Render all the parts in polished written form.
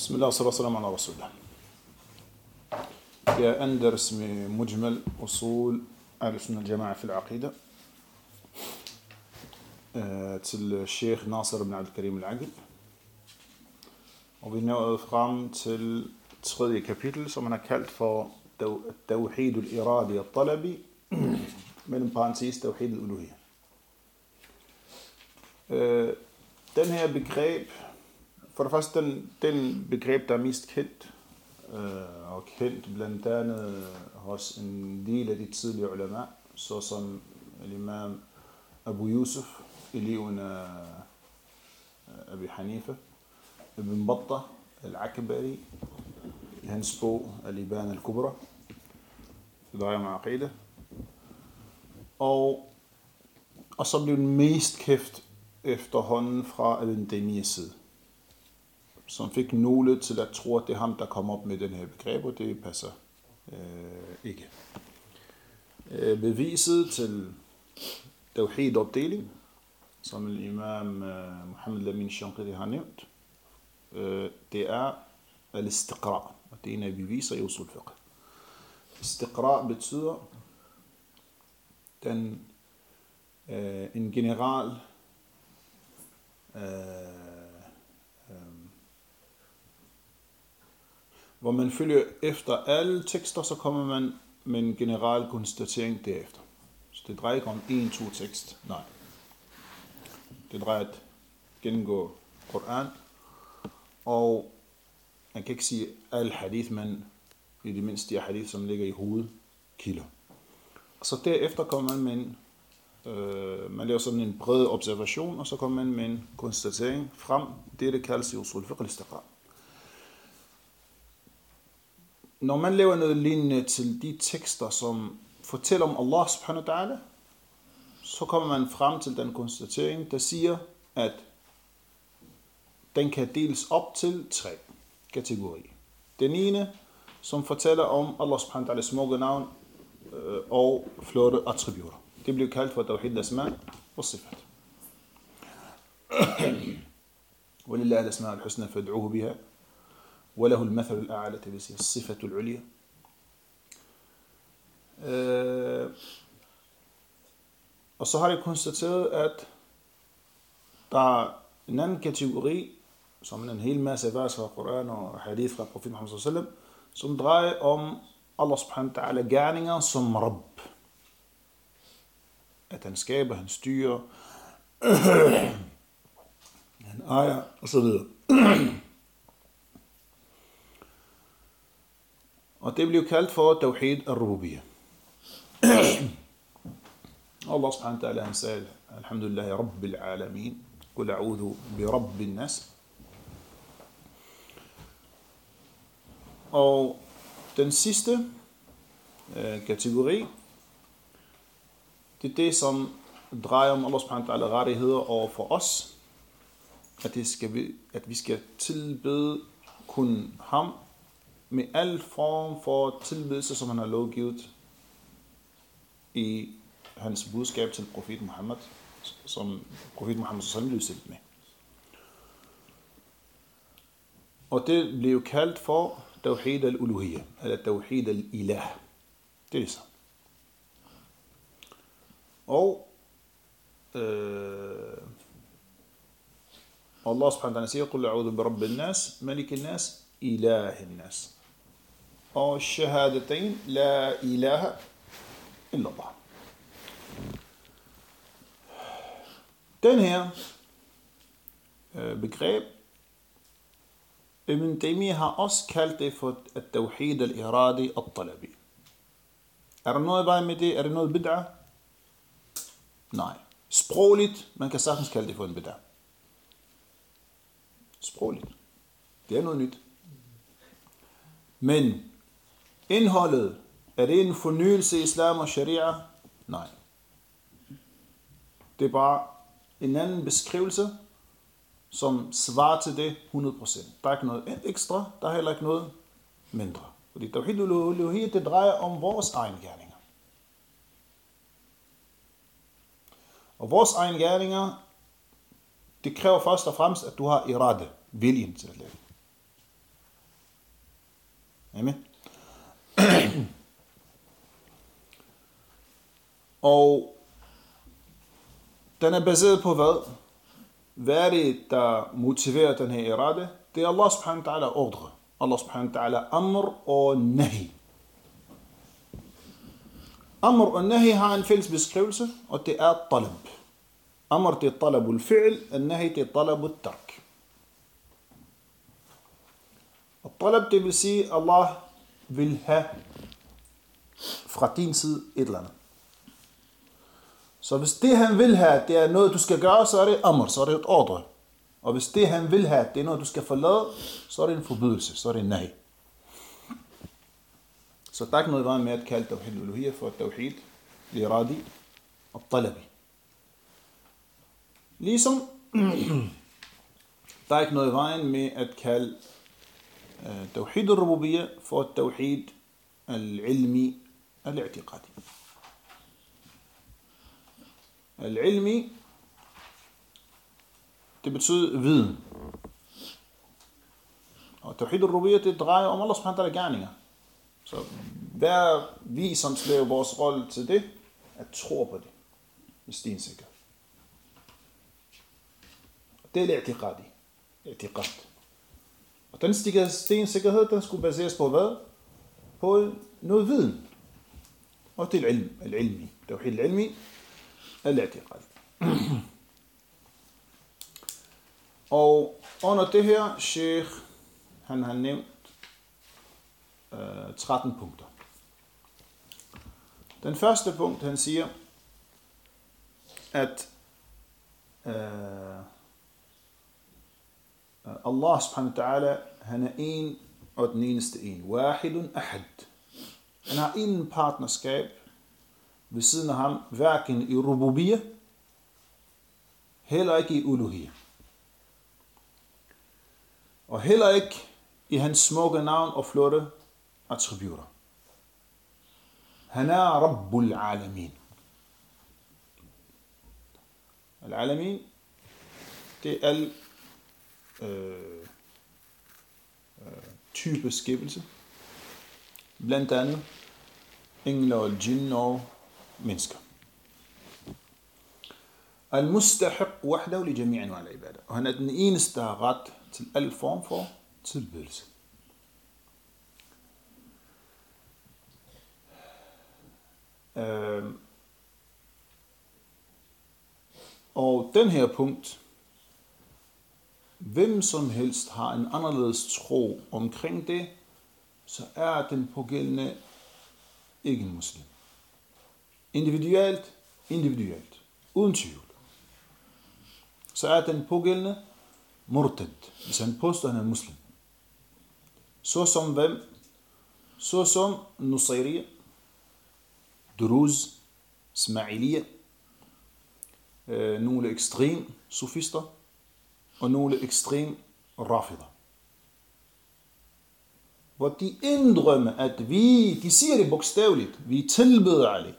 بسم الله والصلاة والسلام على رسول الله. يا أندرس من مجمل أصول أهل السنة الجماعة في العقيدة til الشيخ ناصر بن عبد الكريم العقل. Og vi nåede frem til tredje kapitel, som man har kaldt for Tawhid al-Iradi al-Talabi, mellem parentes Tawhid al-Uluhiyya. Den her begreb, for det første den begreb, der er mest kendt, og kendt blandt andet hos en del af de tidligere ulama, såsom imam Abu Yusuf, eleven af Abi Hanifa, Ibn Battah al-Akbari, i hans bog Al-Ibana al-Kubra, det drejer om aqida. Og så blev den mest kæft efterhånden fra Ibn Taymiyyahs side, som fik nogle til at tro, at det er ham, der kom op med den her begreb, og det passer ikke. Beviset til Tawhid-opdeling, som imam Muhammad Lamin Shanqiti har nævnt, det er al-istiqra, og det er en af beviser i usul fiqh. Istiqra betyder en general hvor man følger efter alle tekster, så kommer man med en general konstatering derefter. Så det drejer ikke om 1-2 tekst, nej. Det drejer at gennemgå Koran, og man kan ikke sige al hadith, men i det mindste de hadith, som ligger i hovedkilder. Og så derefter kommer man med man laver sådan en bred observation, og så kommer man med en konstatering frem. Det kaldes i usul fiqh al-istiqra. Når man laver noget lignende til de tekster, som fortæller om Allah subhanahu wa ta'ala, så kommer man frem til den konstatering, der siger, at den kan deles op til 3 kategorier. Den ene, som fortæller om Allah subhanahu wa ta'ala smukke navn og flotte attributter. Det bliver kaldt for Tawhid al-Asma' og Sifat. وَلِلَّهِ الْأَسْمَاءُ الْحُسْنَى فَادْعُوهُ بِهَا وَلَهُ الْمَثَلُ الْأَعْلَى, det vil sige الصِّفَةُ الْعُلْيَا. Og så har jeg konstateret, at der er en anden kategori, som en hel masse vers fra Koran og hadith fra Profet Muhammad sallallahu alaihi wasallam, som drejer om Allah subhanahu wa ta'ala gerninger som Rabb. At han skaber, han styrer, han ejer, og så videre. Og det blev kaldt for Tawhid al-Rububiyyah. Allah subhanahu wa ta'ala, han sagde, Alhamdulillahi Rabbil Alamin, Qul a'udhu bi Rabbin Nas. Og den sidste kategori, det er det, som drejer om Allah subhanahu wa ta'ala rettigheder over for os, at vi skal tilbede kun ham med al form for tilbedelse, som han har lovgivet i hans budskab til Profet Muhammad, som Profet Muhammad sallallahu blev sendt med. Og det blev kaldt for Tawhid al-Uluhiyya, eller Tawhid al-Ilah. Det er det så. Og Allah subhanahu wa ta'ala siger, قُلْ أَعُوذُ بِرَبِّ النَّاسِ مَلِكِ النَّاسِ إِلَهِ النَّاسِ. Og shahadatain, la ilaha illa Allah. Den her begreb, Ibn Taymiyyah har også kaldt det for at-Tawhid al-Iradi al-Talabi. Er der noget vej med det? Er det noget bid'ah? Nej. Sprogligt, man kan sagtens kalde det for en bid'ah. Sprogligt. Det er noget nyt. Men indholdet, er det en fornyelse i islam og sharia? Nej. Det er bare en anden beskrivelse, som svarer til det 100%. Der er ikke noget ekstra, der er heller ikke noget mindre. Fordi Tawhid al-Uluhiyya, det drejer om vores egen gerninger. Og vores egen gerninger, det kræver først og fremmest, at du har irade, viljen til at lave. Amen. Og den er baseret på hvad? Hvad er det, der motiverer den her irade? Det er Allah subhanahu wa ta'ala ordre. Allah subhanahu wa ta'ala amr og nahi. Amr og nahi har en fælles beskrivelse, og det er talab. Amr det er talabul fi'l, og nahi det er talabul tark. Og talab det vil sige, at Allah vil have fra din side et eller andet. Så hvis det han vil have, det er noget du skal gøre, så er det amr, så er det et ordre. Og hvis det han vil have, det er noget du skal forlade, så er det en forbydelse, så er det en nahi. Så der er ikke noget i vejen med at kalde tawhid al-uluhiyya for tawhid al-iradi og talabi. Ligesom der er ikke noget i vejen med at kalde tawhid al-rububiyya for tawhid al-ilmi al-i'tiqadi. Al-ilmi, det betyder viden. Og tawhid al-rububiyya, det drejer om Allah subhanahu wa ta'ala gerninger. Så hver vi som slæver vores rolle til det, at tro på det med stensikker. Det er l'i'tiqadi. I'tiqad. Og den stensikkerhed, den skulle baseres på hvad? På noget viden. Og det er al-ilmi. Tawhid al-ilmi, al-i'tiqad. Og under det her, Sheikh, han har nævnt 13 punkter. Den første punkt, han siger, at Allah subhanahu wa ta'ala, han er en og den eneste en. Wahidun ahad. Han har ingen partnerskab ved siden af ham, hverken i rububiyya, heller ikke i uluhiyya. Og heller ikke i hans smukke navn og flotte attributter. Han er Rabbul Alamin. Al-Alamin, det er al type skabelse. Blandt andet engler og jinn og mennesker. Al-Mustahiq wahdahu li jami' anwa' al-ibada. Og han er den eneste, der har ret til al form for tilbedelse. Og den her punkt, hvem som helst har en anderledes tro omkring det, så er den pågældende ikke en muslim. Individuelt, uden tvivl. Så er den pågældende murtad, hvis han påstår, han er muslim. Så som hvem? Så som Nusayriya, Duruz, Ismailiya, nogle ekstrem sofister og nogle ekstrem rafida. Hvor de indrømmer, at de siger det bogstaveligt, vi tilbeder Ali.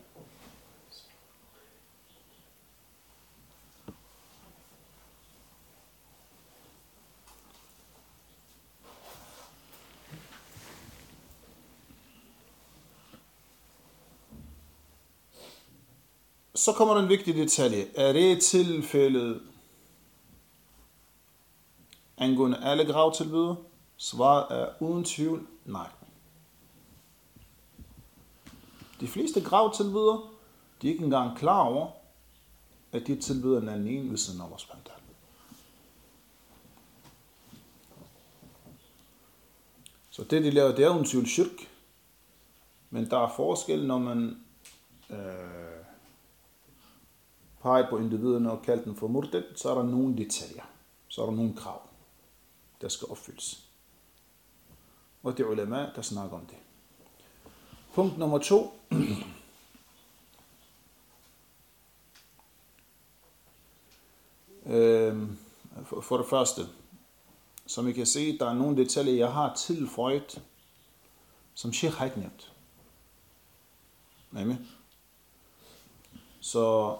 Så kommer der en vigtig detalje. Er det tilfældet angående alle gravtilbydere? Svaret er uden tvivl nej. De fleste gravtilbydere, de er ikke engang klar over, at de tilbyder en anden en ved siden af vores pandal. Så det de laver, det er uden tvivl shirk. Men der er forskel, når man peger på individerne og kalder den for murtad, så er der nogle detaljer. Så er der nogle krav, der skal opfyldes. Og det er ulema, der snakker om det. Punkt nummer 2. For det første, som I kan se, der er nogle detaljer, jeg har tilføjet, som Sheikh har ikke nævnt. Nemlig. Så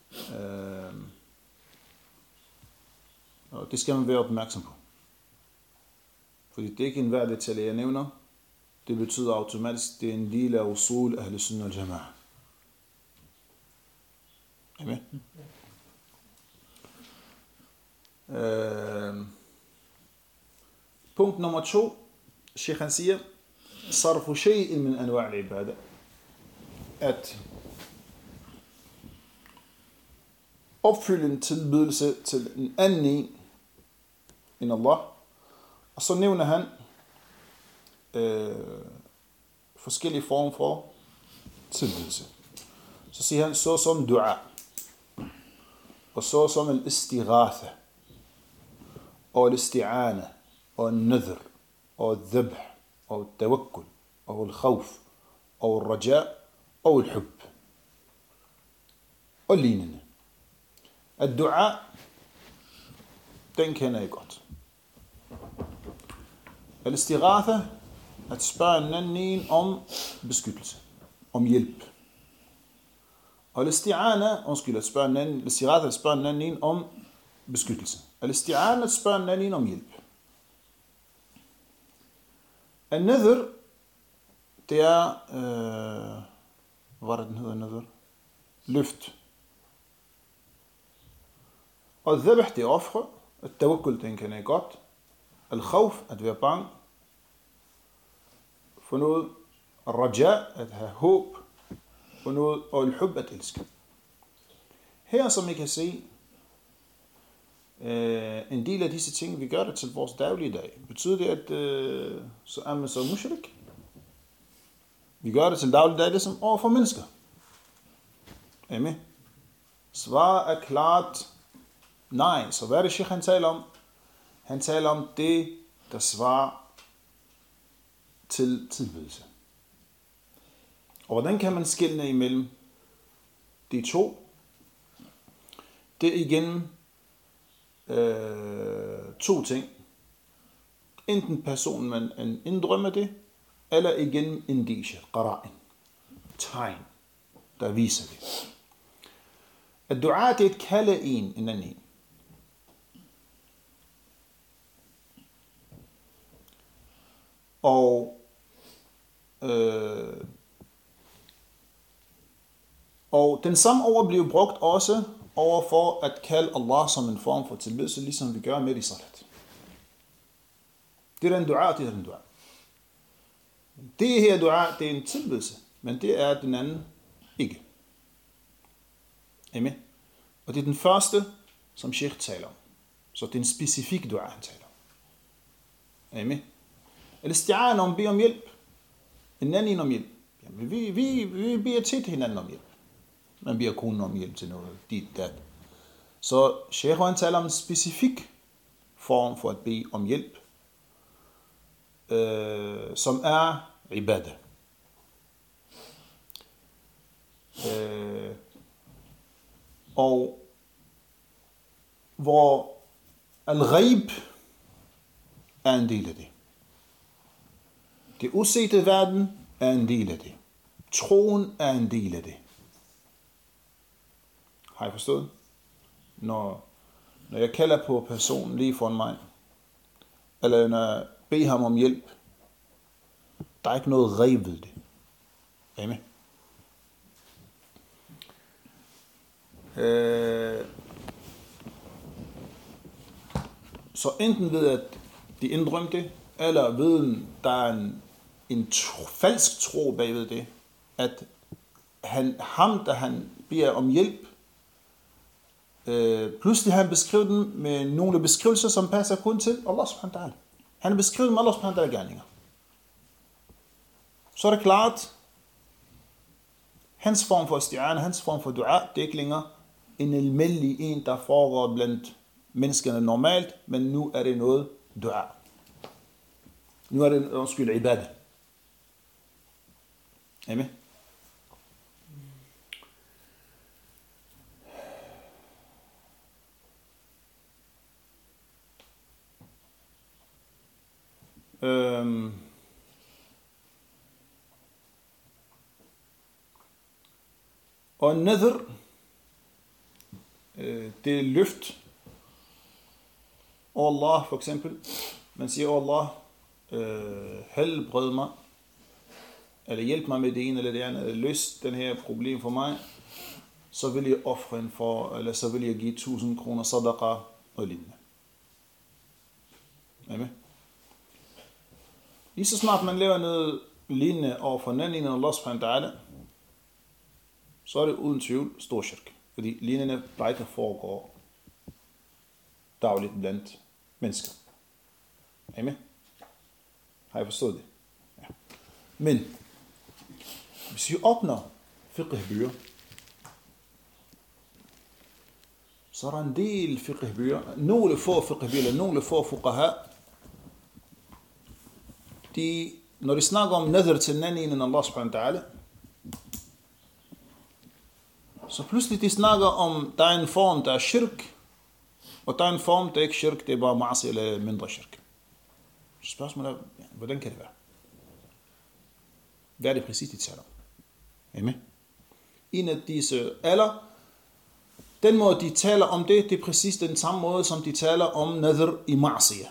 og det skal man være opmærksom på. Fordi det er ikke enhver detalje, jeg nævner. det betyder automatisk, det er en del af usul ahl sunnah al jama'a. Amen. Punkt nummer 2. Sheikh han siger, sarfu shay'in min anwa' al-ibada. At opfylde en tilbydelse til en anden end Allah. Og så nævner han forskellige former for tilbydelse. Så siger han, så som dua, og så som al-istighatha, og al-isti'ana, og al-nadhr, og al-dhabh, og al-tawakkul, og al-khawf, og al-raja, og al-hub, og lignende. Al-dua, den kender jeg godt. Al-istighatha, at spørge en anden om beskyttelse, om hjælp. Og al-isti'ana, at spørge en anden, al-istighatha, at spørge en anden om beskyttelse. Al-isti'ana, at spørge en anden om hjælp. Al-nadhr, det er, hvad er det, den hedder, nadhr? Løft. Og al-dhabh, det er ofre. Al-tawakkul, den kender jeg godt. Al-khawf, at være bange for noget. Al-raja, at have håb for noget. Og al-hub, at elske. Her, som I kan se, en del af disse ting, vi gør det til vores daglige dag. Betyder det, at så er man så mushrik? Vi gør det til daglig dag, ligesom overfor mennesker. Amen. Svar er klart nej. Så hvad er det, Sheikh han taler om? Han taler om det, der svarer til tilbydelse. Og hvordan kan man skelne imellem de to? Det er igen to ting. Enten personen, man inddrømmer det, eller igen indicier, qara'in, tegn, der viser det. At dua, det er et kalde en anden. Og den samme ord bliver brugt også overfor at kalde Allah som en form for tilbedelse, ligesom vi gør med i salat. Det er en dua, det er en dua. Det her dua, det er en tilbedelse, men det er den anden ikke. Amen. Og det er den første, som Sheikh taler om. Så det er en specifik dua, han taler om. Amen. Al-isti'ana, om beder om hjælp. En anden om hjælp. Jamen, vi beder tit hinanden om hjælp. Man beder konen om hjælp til noget, dit, dat. Så Sheikh han taler om en specifik form for at bede om hjælp, som er ibadah. Og hvor al-ghaib er en del af det. Det usete verden er en del af det. Troen er en del af det. Har I forstået? Når jeg kalder på personen lige foran mig, eller når jeg beder ham om hjælp, der er ikke noget ghaib ved det. Amen. Så enten ved at de indrømte det, eller ved der er en falsk tro bagved det, at ham, der han beder om hjælp, pludselig har han beskrevet den med nogle beskrivelser, som passer kun til Allah subhanahu wa ta'ala. Han har beskrevet med Allah subhanahu wa ta'ala gerninger. Så er det klart, hans form for isti'ana, hans form for dua, det er ikke længere en almindelig en, der foregår blandt menneskerne normalt, men nu er det noget dua. Nu er det ibadah. Amen. Og nadhr, det er løft. Og Allah for eksempel, man siger, Allah helbred mig eller hjælp mig med det ene eller det andet, eller løs den her problem for mig, så vil jeg ofre en for, eller så vil jeg give 1000 kroner sadaqa og lignende. Amen. Lige så snart man laver noget lignende over for den anden end Allah subhanahu wa ta'ala, så er det uden tvivl stor shirk. Fordi lignende plejer ikke at foregå dagligt blandt mennesker. Amen. Har I forstået det? Ja. Men hvis vi opnår fiqh-bøger, så er der en del fiqh-bøger, nogle få fiqh-bøger, eller nogle få fuqaha, når de snakker om nadhr til den anden end Allah subhanahu wa ta'ala, så pludselig de snakker om, der er en form, der er shirk, og der er en form, der er ikke shirk, det er bare ma'asi eller mindre shirk. Så spørgsmålet er, hvordan kan det være? Hvad er det præcis, de taler om? Amen. En af disse, eller den måde, de taler om det, det er præcis den samme måde, som de taler om nadhr i ma'asiyah.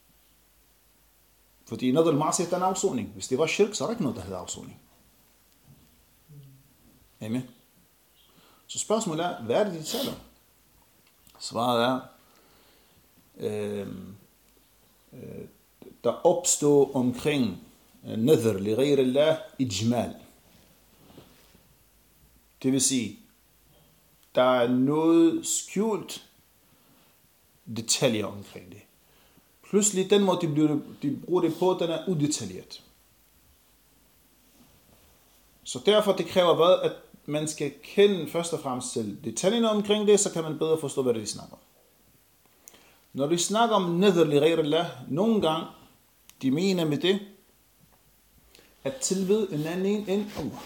Fordi nadhr i ma'asiyah, den er afsoning. Hvis det var shirk, så er der ikke noget, der hedder afsoning. Amen. Så spørgsmålet er, hvad er det, de taler om? Svaret er, der opstår omkring nadhr li ghayr Allah ijmal. Det vil sige, der er noget skjult detaljer omkring det. Pludselig den måde, de bruger det på, den er udetaljeret. Så derfor det kræver hvad? At man skal kende først og fremmest til detaljerne omkring det, så kan man bedre forstå, hvad det de snakker om. Når de snakker om nadhr li ghayr Allah, nogle gange, de mener med det, at tilbede en anden end Allah.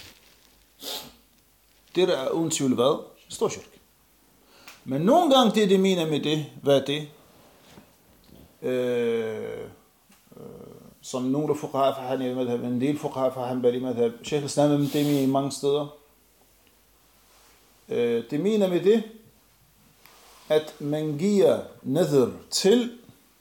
Det der er uden tvivl hvad? Stor shirk. Men nogle gange det, de mener med det, hvad er det? Som nogle fuqaha fra Hanafi madhab, en del fuqaha fra Hanbali madhab, Sheikh al-Islam ibn Taymiyyah i mange steder. Det mener med det, at man giver nadhr til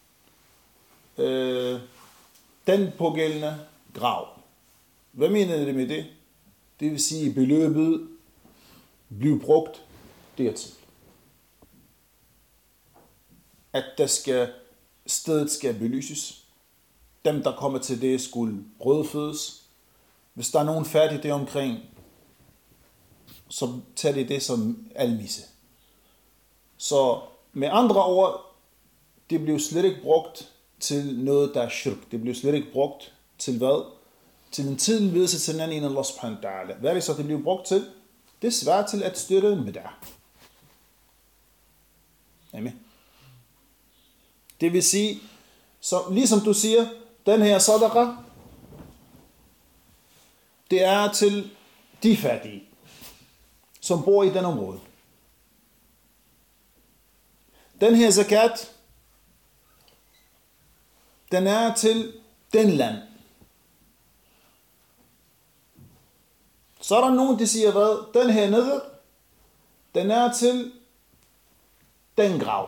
den pågældende grav. Hvad mener det med det? Det vil sige, at beløbet bliver brugt dertil. At stedet skal belyses. Dem, der kommer til det, skulle brødfødes. Hvis der er nogen færdig der omkring, så tager de det som almisse. Så med andre ord, det bliver slet ikke brugt til noget, der er shirk. Det bliver slet ikke brugt til hvad? Til en tilbedelse til den anden end Allah subhanahu wa ta'ala. Hvad er det så, det bliver brugt til? Det er svært til at støtte med det. Amen. Det vil sige, så ligesom du siger, den her sadaqa, det er til de fattige, som bor i den område. Den her zakat, den er til den land. Så er der nogen, der siger, hvad? Den her nadhr, den er til den grav.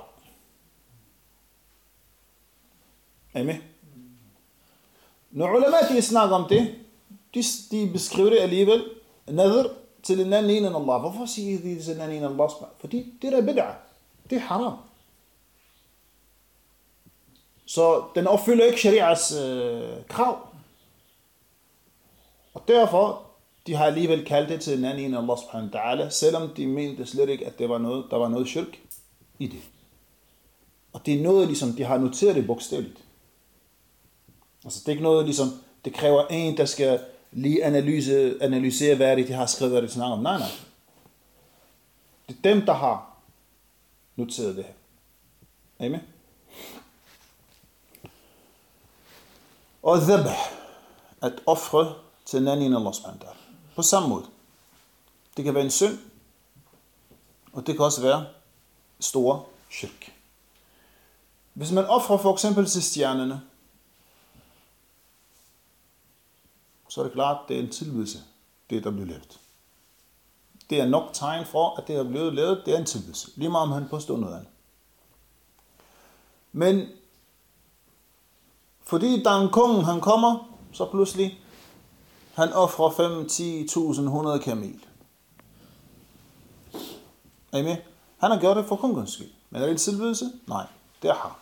Amen. Når ulema de snakker om det, de beskriver det alligevel, nadhr til en anden end Allah. Hvorfor siger de til en anden end Allah? Fordi det er bid'ah. Det er haram. Så den opfylder ikke sharias krav. Og derfor, de har alligevel kaldt det til en anden end Allah subhanahu wa ta'ala, selvom de mente slet ikke, at der var noget shirk i det. Og det er noget, ligesom, de har noteret det bogstaveligt. Altså det er ikke noget, ligesom, det kræver en, der skal lige analysere, hvad det de har skrevet, hvad de snakker om. Nej. Det er dem, der har noteret det her. Amen. Og dhabh, at ofre til en anden end Allah subhanahu wa ta'ala. På samme måde. Det kan være en synd, og det kan også være stor shirk. Hvis man ofrer for eksempel til stjernerne, så er det klart, det er en tilbedelse, det der bliver lavet. Det er nok tegn for, at det er blevet lavet, det er en tilbedelse. Lige meget om han påstår noget andet. Men fordi der er en konge, han kommer, så pludselig, han offrer 5, 10, 1000, 100 kamel. Er I med? Han har gjort det for kun Guds skyld. Men er det en tilbedelse? Nej, det er haram.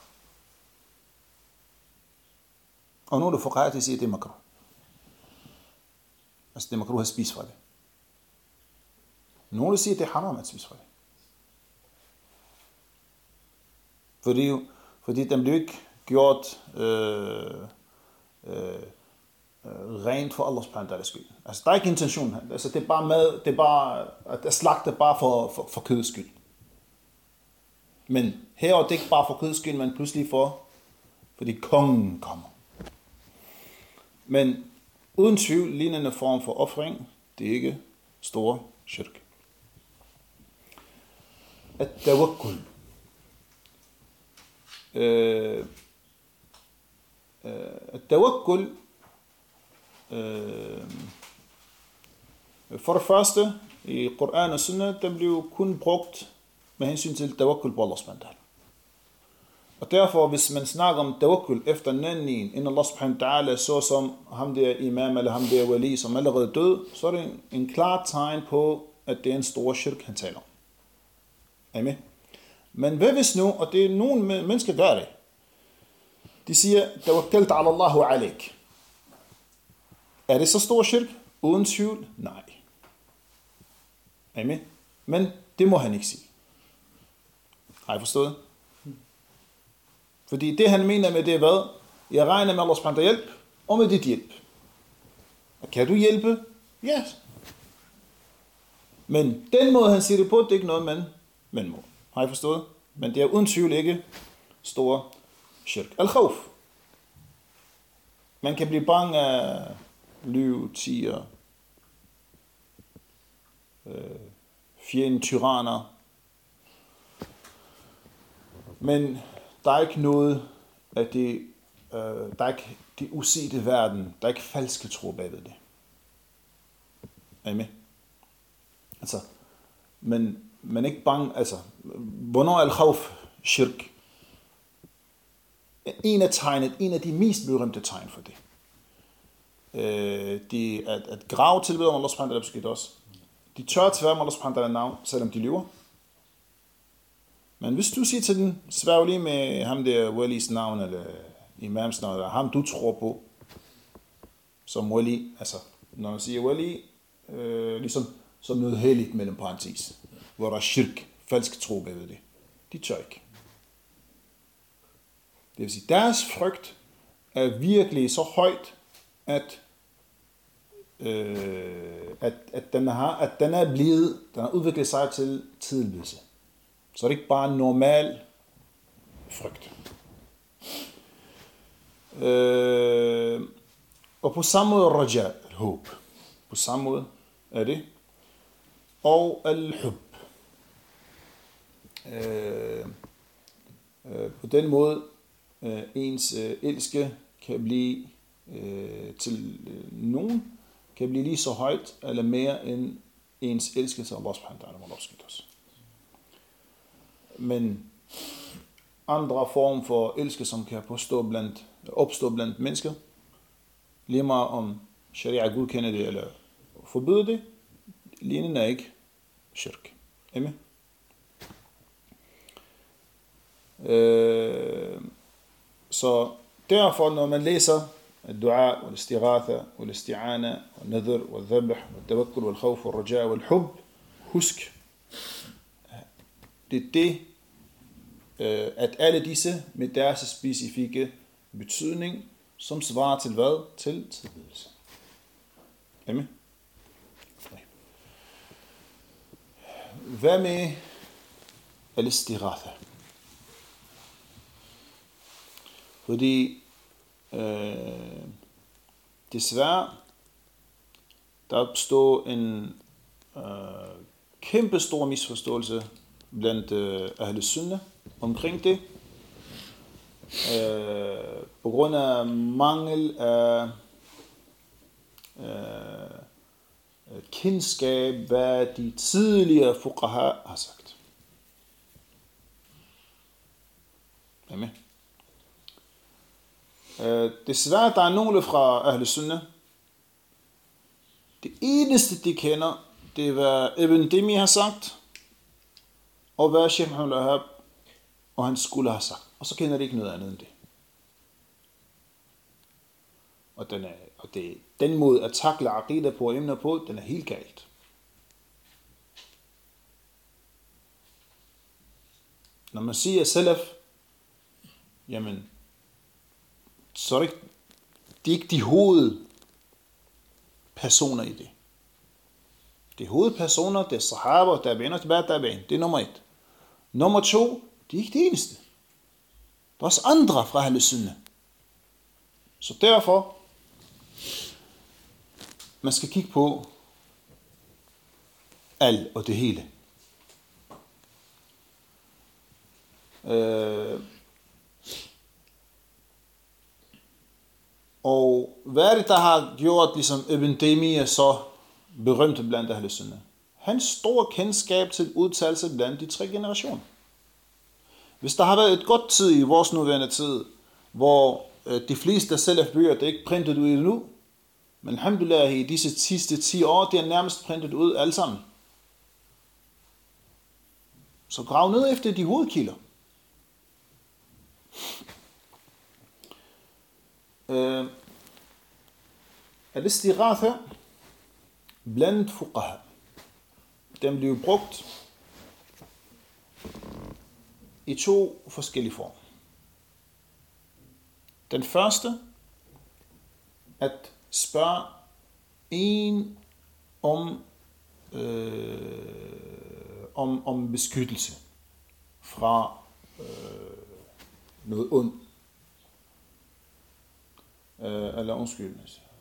Og nu er det fuqaha til at sige, at det er makruh. Altså det er makruh at spise fra det. Nogle siger, at det er haram at spise fra det. Fordi den bliver ikke gjort rent for Allahs subhanahu skyld. Altså der er ikke intention. Altså det er bare mad, det er bare at slagte bare for kødets skyld. Men her er det ikke bare for kødets skyld, men pludselig fordi kongen kommer. Men uden tvivl, lignende form for offring, det er ikke store shirk. At-tawakkul. At-tawakkul, for det første, i Koran og Sunnah, den blev kun brugt med hensyn til tawakkul på Allah subhanahu. Og derfor, hvis man snakker om tawakkul efter en anden end Allah subhanahu wa ta'ala, så som ham der imam eller ham der wali, som allerede død, så er det en klar tegn på, at det er en stor shirk, han taler om. Er I med? Men hvad hvis nu, og det er nogle mennesker gør det, de siger, tawakkalt ala Allahu alaik. Er det så stor shirk? Uden tvivl? Nej. Er I med? Men det må han ikke sige. Har I forstået? Fordi det han mener med det er hvad? Jeg regner med Allahs subhanahu hjælp, og med dit hjælp. Kan du hjælpe? Ja. Yes. Men den måde han siger det på, det er ikke noget man må. Har I forstået? Men det er uden tvivl ikke stor shirk. Al-khawf. Man kan blive bange af løv, tiger, fjende, tyranner. Men der er ikke noget af det, der er ikke det usete verden, der er ikke falske tro bagved det. Er I med? Altså, men ikke bange, altså, hvornår er al-khawf shirk? En af de mest berømte tegn for det. Det at grave tilbeder om Allah subhanahu wa ta'ala også. De tør at svære om Allah subhanahu wa ta'ala navn, selvom de lyver. Men hvis du siger til den, sværg lige med ham der walis navn, eller imams navn, eller ham du tror på, som wali, altså når man siger wali, ligesom som noget helligt mellem parentes, hvor der er shirk, falsk tro bagved det. De tør ikke. Det vil sige, deres frygt er virkelig så højt, at den har udviklet sig til tilbedelse. Så er det ikke bare en normal frygt. Og på samme måde raja, håb. På samme måde er det. Og al-hub. På den måde ens elske kan blive til nogen, kan blive lige så højt eller mere end ens elske til Allah subhanahu wa ta'ala. Men andre form for elske, som kan opstå blandt mennesker, lige meget om sharia godkender det eller forbyder det, lignende er ikke shirk. Amen. Så derfor, når man læser الدعاء والاستغاثة والاستعانة والنذر والذبح والتوكل والخوف والرجاء والحب, husk, det er det, at alle disse med deres specifikke betydning, som svarer til hvad? Til tilbedelse. Amen. Hvad med al-istighatha? Fordi desværre der opstår en kæmpe stor misforståelse blandt Ahl Sunnah omkring det, på grund af mangel af kendskab, hvad de tidligere fuqaha har sagt. Amen. Desværre der er nogle fra Ahl Sunnah, Det eneste, de kender, det er, hvad Ibn Dimi har sagt, og hvad Sheikh Muhammad al-Wahhab og hans skole har sagt. Og så kender de ikke noget andet end det. Og den måde at takle aqida på og emner på, den er helt galt. Når man siger salaf, jamen, så er det ikke de hovedpersoner i det. De hovedpersoner, det er sahaba, tabi'in og tabi'in. Det er nummer 1. Nummer 2, de er ikke det eneste. Der er også andre fra Ahl Sunnah. Så derfor, man skal kigge på alt og det hele. Og hvad er det, der har gjort ligesom Ibn Taymiyyah så berømt blandt Ahl Sunnah? Hans store kendskab til udtalelse blandt de 3 generationer. Hvis der har været et godt tid i vores nuværende tid, hvor de fleste salaf-bøger, det er ikke printet ud endnu, men alhamdulillah i disse sidste 10 år, det er nærmest printet ud alle sammen. Så grav ned efter de hovedkilder. Al-istighatha blandt fuqaha. Den bliver brugt i 2 forskellige former. Den første, at spørge en om beskyttelse fra noget ondt. Eller undskyld.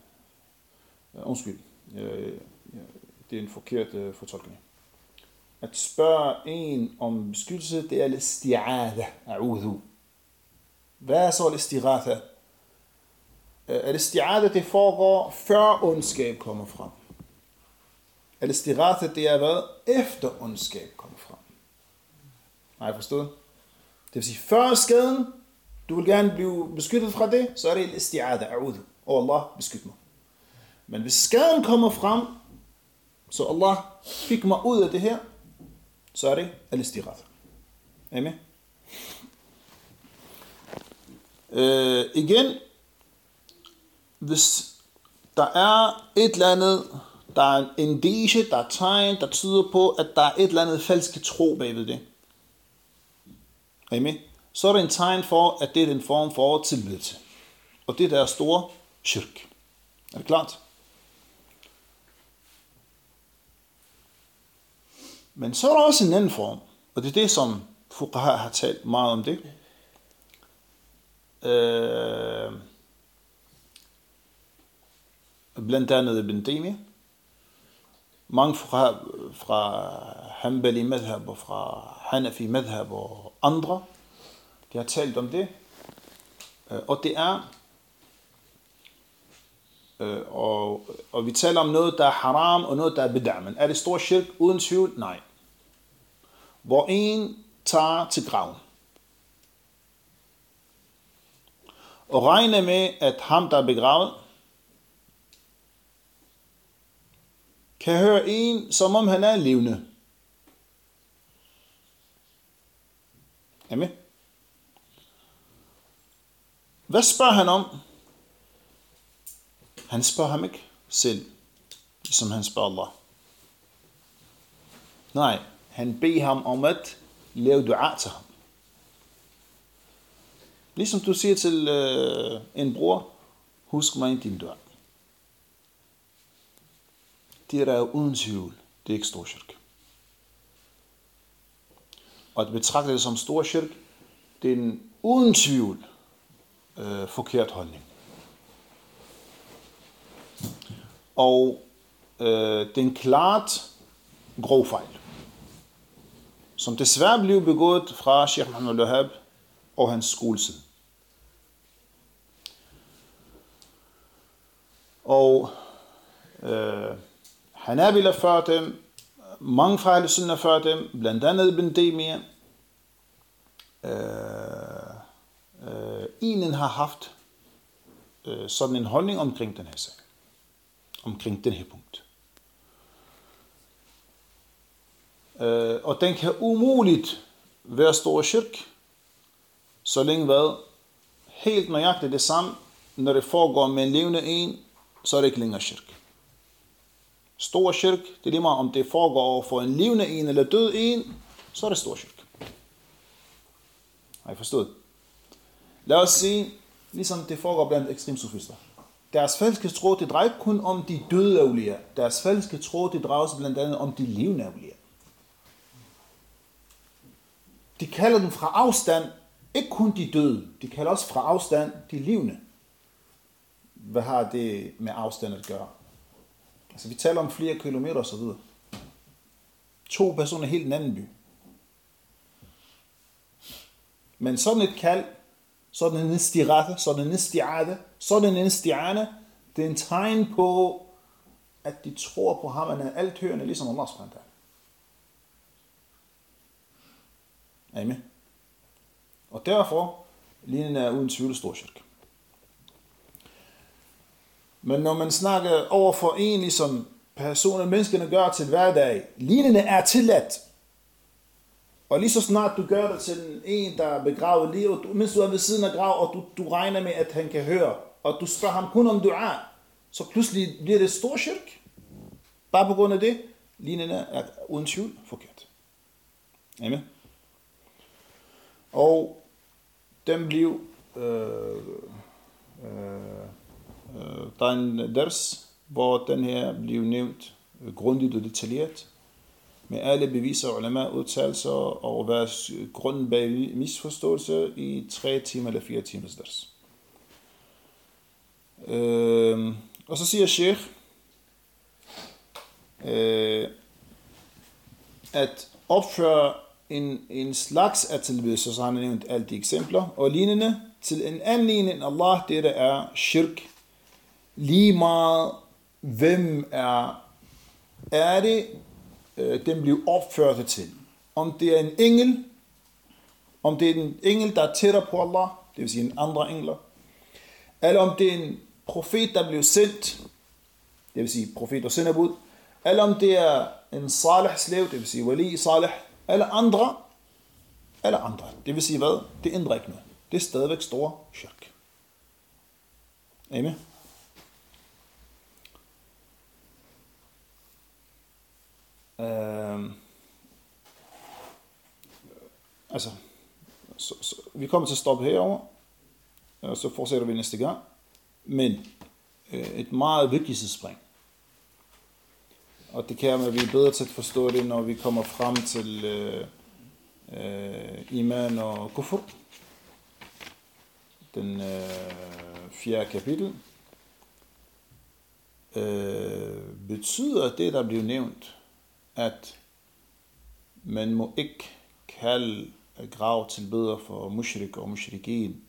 Det er en forkert fortolkning. At spørge en om beskyttelse, det er al-isti'adha, a'udhu. Hvad er så al-istighatha? Al-isti'adha, det foregår før ondskab kommer frem. Al-istighatha, det er hvad? Efter ondskab kommer frem. Har I forstået? Det vil sige, før skaden, du vil gerne blive beskyttet fra det, så er det al-isti'adha, a'udhu. Og Allah, beskyt mig. Men hvis skaden kommer frem, så Allah fik mig ud af det her, så er det al-istighatha. Amen. Igen, hvis der er et eller andet, der er en indike, der er tegn, der tyder på, at der er et eller andet falsk tro bagved det. Amen. Så er det en tegn for, at det er en form for tilbedelse. Og det der er store shirk. Er det klart? Men så er der også en anden form, og det er det, som fuqaha har talt meget om det. Blandt andet Ibn Taymiyyah. Mange fuqaha fra Hanbali madhab og fra Hanafi madhab og andre, de har talt om det. Og det er, og vi taler om noget, der er haram og noget, der er bid'ah. Men er det stor shirk? Uden tvivl? Nej. Hvor en tager til graven og regner med, at ham, der er begravet, kan høre en, som om han er levende. Amen. Hvad spørger han om? Han spørger ham ikke selv, som han spørger Allah. Nej, han beder ham om at lave dua til ham. Ligesom du siger til en bror, husk mig i din dua. Det er uden tvivl, det er ikke stor shirk. Og at betragte det som stor shirk, det er en uden tvivl forkert holdning. Og det er en klart grov fejl, som desværre blev begået fra Sheikh Muhammad al-Wahhab og hans skoleside. Og Hanabila før dem, mange fra Ahl Sunnah før dem, blandt andet Ibn Taymiyyah, enen har haft sådan en holdning omkring den her sag, omkring den her punkt. Og den kan umuligt være stor shirk, så længe hvad? Helt nøjagtigt det samme, når det foregår med en levende en, så er det ikke længere shirk. Stor shirk, det er lige meget om det foregår over for en levende en eller død en, så er det stor shirk. Har I forstået? Lad os sige, ligesom det foregår blandt ekstremsufister. Deres falske tro, det drejer ikke kun om de døde awliya. Deres falske tro, det drejer sig blandt andet om de levende awliya. De kalder dem fra afstand, ikke kun de døde, de kalder også fra afstand de levende. Hvad har det med afstand at gøre? Altså vi taler om flere kilometer og så videre. 2 personer helt en anden by. Men sådan et kald, sådan en istirate, sådan en isti'ade, sådan en isti'ane, det er en tegn på, at de tror på ham, han er althørende, ligesom Allah subhanahu wa ta'ala. Amen. Og derfor, lignen er uden tvivl stor shirk. Men når man snakker over for en, ligesom personer, menneskene gør til hverdag, lignende er tilladt. Og lige så snart du gør det til en, der er begravet lige, og mens du er ved siden af grav, og du regner med, at han kan høre, og du spørger ham kun om dua, så pludselig bliver det stor shirk. Bare på grund af det, lignende er uden tvivl forkert. Amen. Og den blev der er en ders, hvor den her blev nævnt grundigt og detaljeret, med alle beviser og ulema udtalelser og hvad grunden bag misforståelse i 3 timer eller 4 timers ders. Og så siger Sheikh, at opføre en slags af tilbedelse, så han har nævnt alle de eksempler, og lignende til en anden end Allah, det der er shirk. Lige meget, hvem er det, den bliver opført til. Om det er en engel, om det er en engel, der er tættere på Allah, det vil sige en andre engler, eller om det er en profet, der bliver sendt, det vil sige profet og sendebud, eller om det er en salih slave, det vil sige wali salih, eller andre. Det vil sige hvad? Det ændrer ikke noget. Det er stadigvæk store shirk. Amen. Vi kommer til at stoppe herover, og så fortsætter vi næste gang. Men et meget vigtigt spring. Og det kan være, at vi er bedre til at forstå det, når vi kommer frem til iman og kufr. Den 4. kapitel. Betyder det, der bliver nævnt, at man må ikke kalde grav tilbeder for mushrik og mushrikin,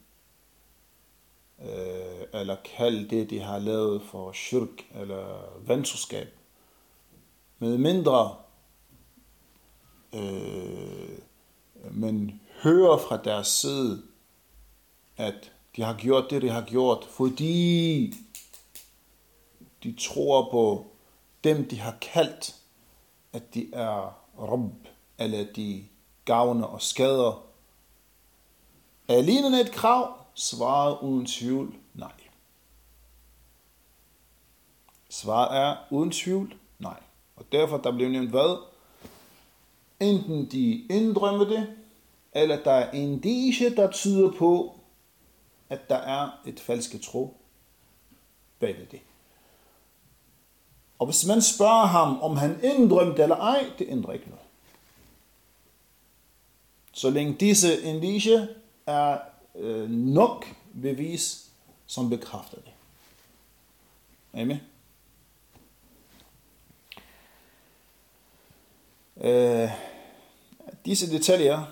eller kalde det, de har lavet for shirk eller vantroskab, med mindre man hører fra deres side, at de har gjort det, de har gjort, fordi de tror på dem, de har kaldt, at de er Rabb, eller de gavner og skader. Er lignende et krav? Svaret uden tvivl nej. Svaret er uden tvivl nej. Og derfor der blev nævnt hvad? Enten de inddrømmer det, eller der er en indicier, der tyder på, at der er et falske tro bag ved det. Og hvis man spørger ham, om han inddrømte eller ej, det ændrer ikke noget. Så længe disse indicier er nok bevis, som bekræfter det. Amen. Disse detaljer,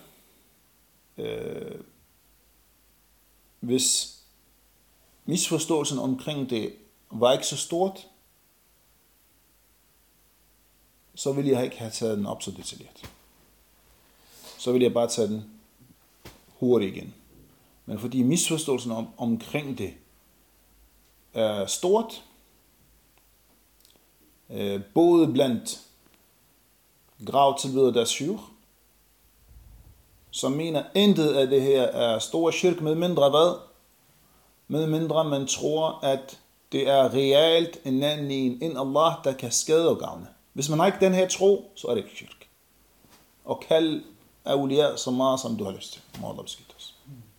hvis misforståelsen omkring det var ikke så stort, så ville jeg ikke have taget den op så detaljeret. Så ville jeg bare tage den hurtigt igen. Men fordi misforståelsen omkring det er stort, både blandt gravtilbeder deres syr, som mener, intet af det her er stor shirk, med mindre hvad? Med mindre man tror, at det er reelt en anden end Allah, der kan skade og gavne. Hvis man har ikke den her tro, så er det ikke shirk. Og kald awliya så meget, som du har lyst til. Må Allah beskytte os.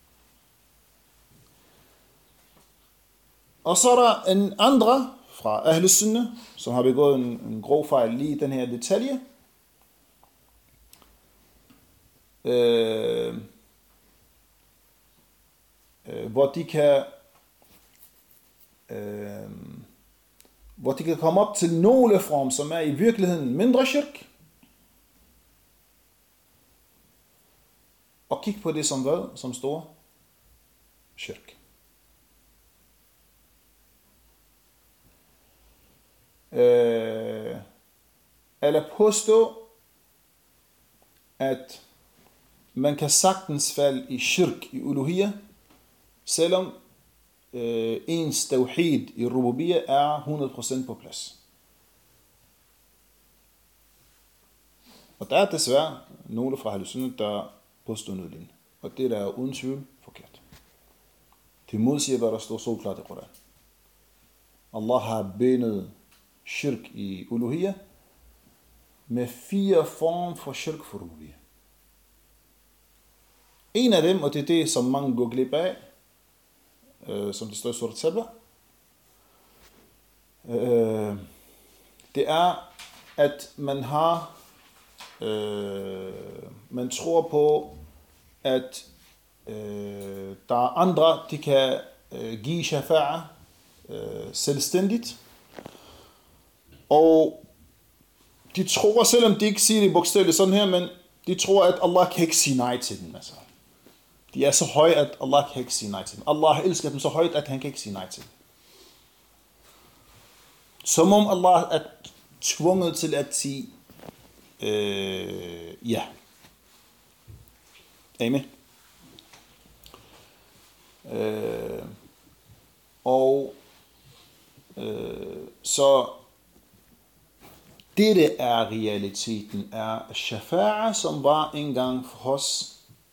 Og så er der en andre fra Ahl Sunnah, som har begået en grov fejl lige i den her detalje. Hvor de kan komme op til nogle form, som er i virkeligheden mindre shirk, og kigge på det som hvad? Som stor shirk. Eller påstå, at man kan sagtens falde i shirk i uluhiyya, selvom ens tawhid i rububiyya er 100% på plads. Og der er desværre nogle fra Ahl Sunnah, der påstår noget lignende. Og det der er uden tvivl forkert. Det modsiger, hvad der står så klart i Koran. Allah har benet shirk i uluhiyya med 4 former for shirk for rububiyya. En af dem, og det er det, som mange går glip af, som det står i Surat Saba, det er, at man tror på, at der er andre, de kan give shafa'a selvstændigt, og de tror, selvom de ikke siger det bogstaveligt sådan her, men de tror, at Allah kan ikke sige nej til dem. Altså. De er så høje, at Allah kan ikke sige nej til dem. Allah elsker dem så højt, at han kan ikke sige nej til dem. Som om Allah er tvunget til at sige ja. Amen. Så dette er realiteten, er shafa'a, som var engang hos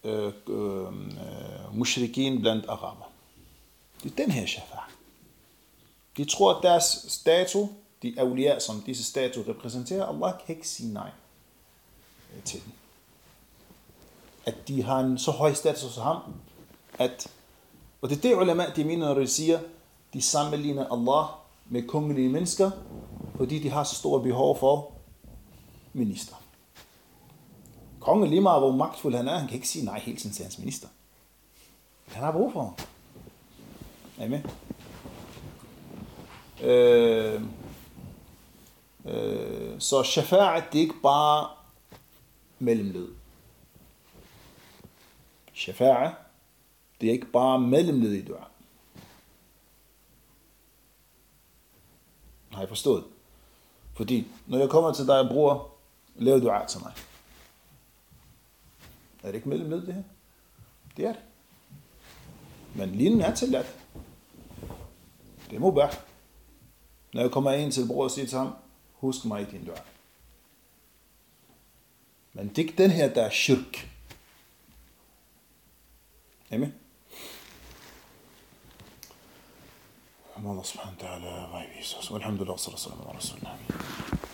mushrikin blandt araber. Det er den her shafa'a. De tror, at deres statue, de awliya, som disse statue repræsenterer, Allah kan ikke sige nej til dem. At de har en så høj status hos ham, at, og det er det ulama, de mener, når de siger, de sammenligner Allah med kongelige mennesker, fordi de har så store behov for minister. Kongen, lige meget hvor magtfuld han er, han kan ikke sige nej hele tiden til hans minister. Han har brug for ham. Amen. Så shafa'a, det er ikke bare mellemled. Shafa'a, det er ikke bare mellemled i dua. Har I forstået? Fordi når jeg kommer til dig, bror, lav dua til mig. Er det ikke mellemled det her? Det er det. Men linjen er tilladt. Det er mubah. Når jeg kommer ind til bror og siger til ham, husk mig i din dua. Men det er ikke den her, der er shirk. Amen. Allah subhanahu wa ta'ala vejviser os. Walhamdulillah, sallallahu alaihi wa sallam.